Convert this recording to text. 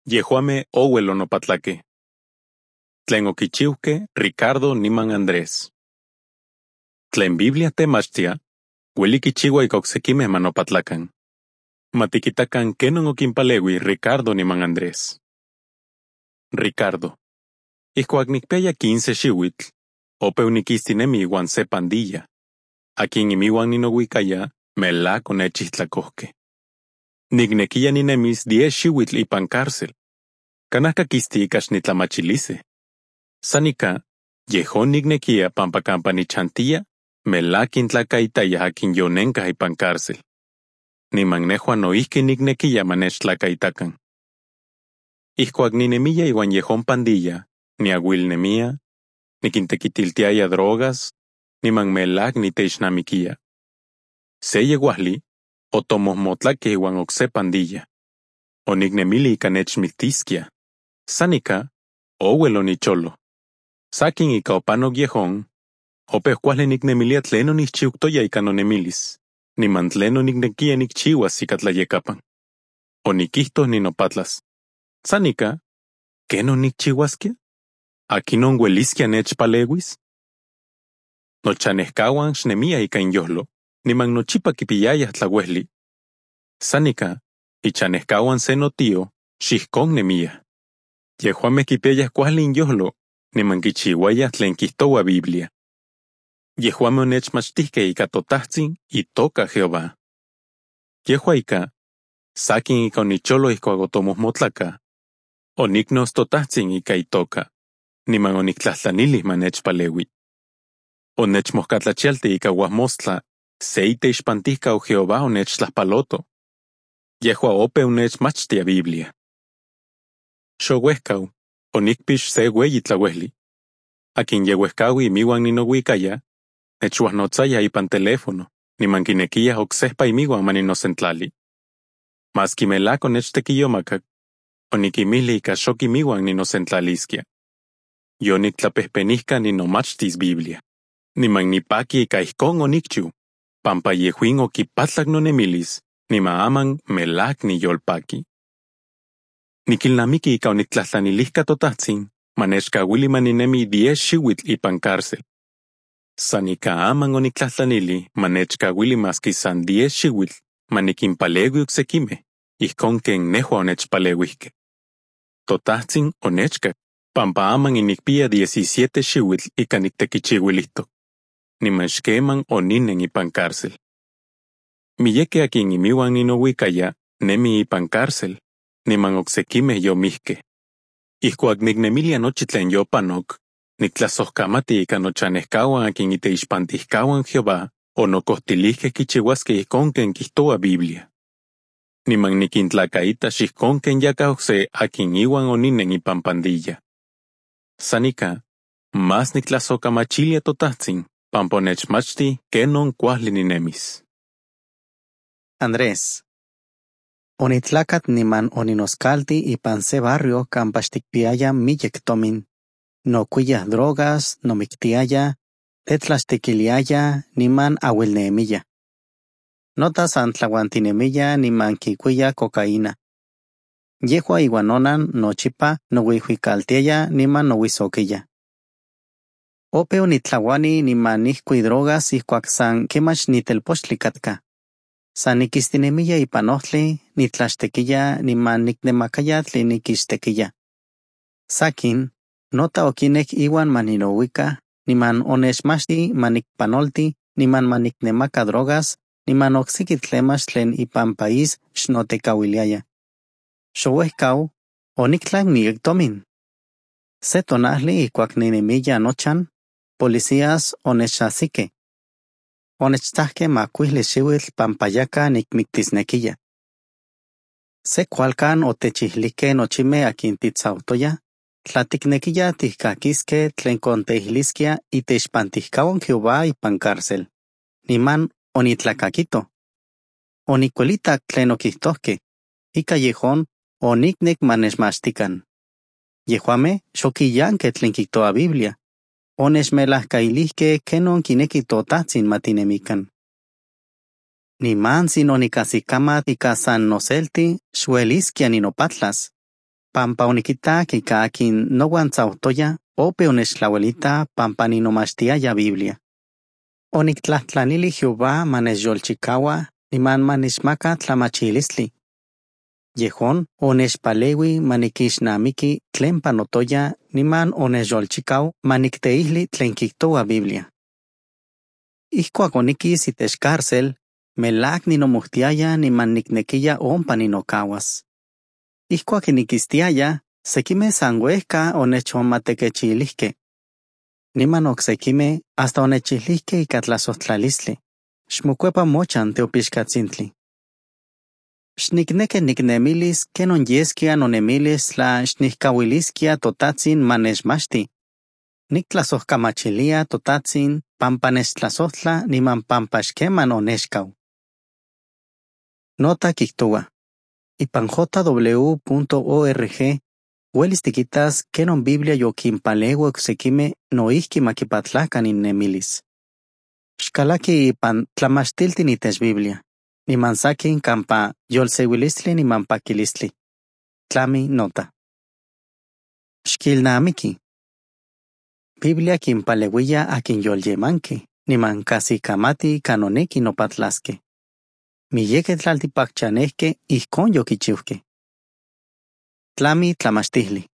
Yehuame owel onopatlake. Tlen okichiuke Ricardo niman Andrés. Tlen Biblia temachtia, ueli kichiua ika oksekimeh manopatlakan. Matikitakan kenon okinpalewi Ricardo niman Andrés. Ricardo. Ijkuak nikpiaya 15 xiuitl, ope onikistinemi iuan se pandilla. Akin imiuan ninouikaya, melak onechihtlakojke. Niknekiya ninemis 10 xiuitl ipan cárcel. Kanahka kisti ikax nitlamachilise. Sanika, yehon niknekiya pampa kampa nichantiya, melak intlakaitaya akin yonenkaj ipan cárcel. Niman nejuan noihki niknekiya manechtlakaitakan. Ijkuak ninemiya iwan yehon pandilla, niauilnemia, nikintekitiltiaya drogas, niman melak niteixnamikiya. Se yeuajli, otomohmotlakej iwan okse pandilla. Oniknemili ika nechmiktiskia. Sanika, owel onicholo. Sakin ika opanok yehon, opeh kuajli niknemilia tlen onihchiuktoya ika nonemilis, niman tlen oniknekiya nikchiuas ika tlayekapan. Onikijtoj ninopatlas. Sanika, ¿kenon nikchiuaskia? ¿Akinon ueliskia nechpaleuis? Nochanejkauan xnemia ika inyojlo, niman nochipa kipiyayaj tlauejli. Sanika, ichanejkauan se notio, xijkon nemia. Yehuameh kipiyayaj kuajli inyojlo, niman kichiuayaj tlen kijtoua Biblia. Yehuameh onechmachtijkej ika totajtzin itoka Jehová. Yehua ika, sakin ika onicholo ijkuak otomohmotlaka. Oniknos totajtzin ika itoka, niman oniktlahtlanilih manechpaleui. Onechmojkatlachialti ika uajmostla, se iteixpantijkau Jehová onechtlajpaloto. Yehua ope onechmachtia Biblia. Xouejkau, onikpix se ueyi tlauejli. Akin yeuejkaui imiuan ninouikaya, nechuajnotzaya ipan teléfono, niman kinekiya oksejpa imiuan maninosentlali. Maski melak onechtekiyomaka, onikimili ika xok imiuan ninosentlaliskia. Yoniktlapejpenijka ninomachtis Biblia. Niman nipaki ika ijkon onikchiu, pampa yehuin okipatlak nonemilis, niman aman melak niyolpaki. Nikilnamiki ika oniktlahtlanilihka totajtzin, manechkauili maninemi 10 xiuitl ipan cárcel. San ika aman oniktlahtlanili manechkauili maski san 10 xiuitl manikinpaleui oksekimeh, ijkon ken nejua onechpaleuijkej. Totajtzin onechkak, pampa aman inikpia 17 xiuitl ika niktekichiuilijtok. Niman xkeman oninen ipan cárcel. Miyeke akin imiuan ninouikaya nemi ipan cárcel, niman oksekimeh yomijkej. Ijkuak niknemilia nochi tlen yopanok, niktlasojkamati ika nochanejkauan akin iteixpantijkauan Jehová onokohtilijkej kichiuaskej ijkon ken kijtoua Biblia. Niman nikintlakaita xijkon ken yakaj okse akin iuan oninen ipan pandilla. Sanika, mas niktlasojkamachilia totajtzin, pampa onechmachti kenon kuajli ninemis. Andrés. Onitlakat niman oninoskalti ipan se barrio kampa xtikpiaya miyek tomin. Nokuiyaj drogas, nomiktiaya, tetlaxtekiliaya niman auilnemiya. Nota san tlauantinemiya niman kikuiya cocaína. Yehua iuan nonan nochipa nouijuikaltiaya niman nouisokiya. Ope onitlauani niman nihkui drogas ijkuak san kemach nitelpochtli katka. San nikistinemiya ipan ohtli, nitlaxtekiya niman niknemakaya tlen nikixtekiya. Sakin, nota okinek iuan maninouika, niman onechmachti manikpanolti, niman maniknemaka drogas, niman oksiki tlemach tlen ipan país xnotekauiliaya. Xouejkau, oniktlak miyek tomin. Se tonahli ijkuak ninemiya nochan, policías onechajsikej. Onechtajkej makuijli xiuitl pampa yaka nikmiktisnekiya. Se kualkan otechihlijkej nochimeh akin titzautoya, tla tiknekiya tihkakiskej tlen konteijliskia iteixpantijkauan Jehová ipan cárcel. Niman onitlakakito. Onikuelitak tlen okijtojkej, ika yehon oniknek manechmachtikan. Yehuameh xokiyankej tlen kijtoua Biblia. Onechmelajkailijkej kenon kineki totajtzin matinemikan. Nimantsin onikajsikamat ika san noselti xueliskia ninopatlas. pampa oniquitac ica akin nowan tzautoya ope onextlauelita pampa ninomachtiaya Biblia. Onictlahtlanili Jehová manechyolchicaua niman manechmaca tlamachilistli. Yejon onechpaleui maniquixnamiki tlen panotoya niman onechyolchicau manicteihli tlen quihtoua Biblia. Ihcuac oniquis itech cárcel, melac ninomohtiaya niman nicnequiya ompa ninocauas. Ihcuac iniquistiaya, sequimeh san uehca onechonmatequechilihque. Niman ocsequimeh hasta onechilihque ica tlasohtlalistli. Xmocuepa mochan teopixcatzintli. Xnicneque nicnemilis kenon yesquia nonemilis tla xniccahuilisquia totatzin manechmachti. Nictlasohcamachilia totatzin pampa nechtlasohtla niman pampa xqueman onechcau. Nota quihtoua. Ipan jw.org uelis tiquitas kenon Biblia yoquinpaleua ocsequimeh noihqui maquipatlacan innemilis. Xcalaqui ipan tlamachtiltin itech Biblia, niman saquin campa yolseuilistli niman paquilistli. Tlami nota. Xquilnamiki. Biblia quinpaleuia akin yolyemanque, niman casi camati canoneki nopatlasque. Miyeque tlaltipacchanehque ihcon yoquichiuque. Tlami tlamachtihtli.